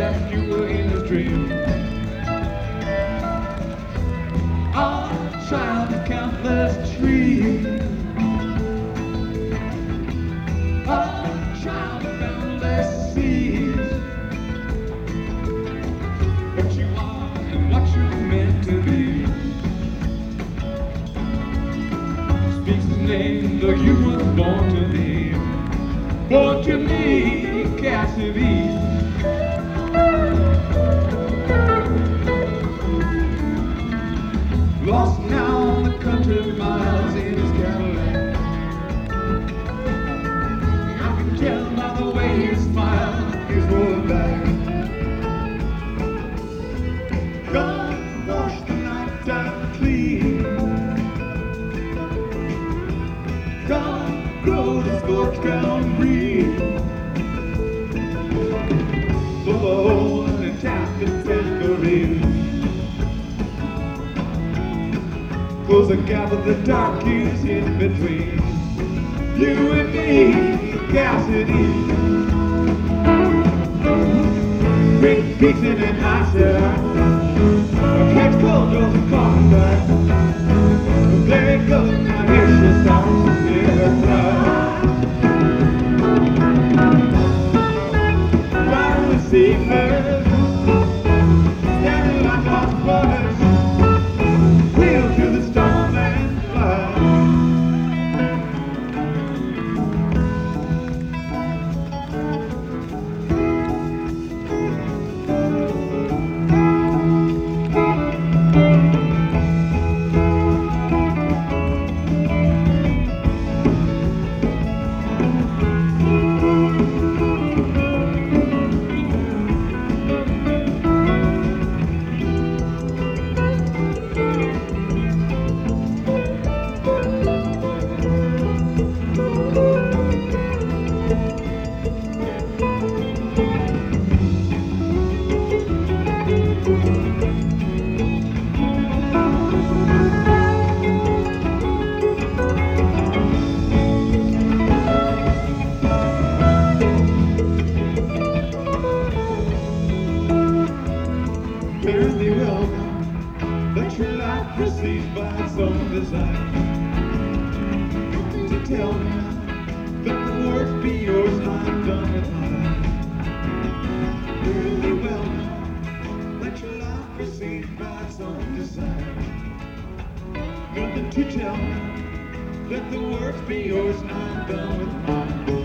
that you were in his dream. A child of countless trees, a child of boundless seas. What you are and what you're meant to be. Speaks his name, though you were born to me. Born to me, Cassidy. Lost now on the country miles in his Cadillac. I can tell by the way he smiles, he's rolling back. Gone, wash the night time clean. Gone, grow the scorched ground green. Full of hole and tap the tambourine. Close the gap of the dark is in between you and me, Cassidy. Great Dixon and Master, a catch cold goes a coffin back. There it goes, now here she starts to hear her cry. Flying with seabirds, standing like lost brothers. Fare thee well now, let your life proceed by its own design. To tell me that the work be yours, I'm done with mine. Fare thee well now, let your life proceed by its own design. Nothing to tell me, let the work be yours, I'm done with mine.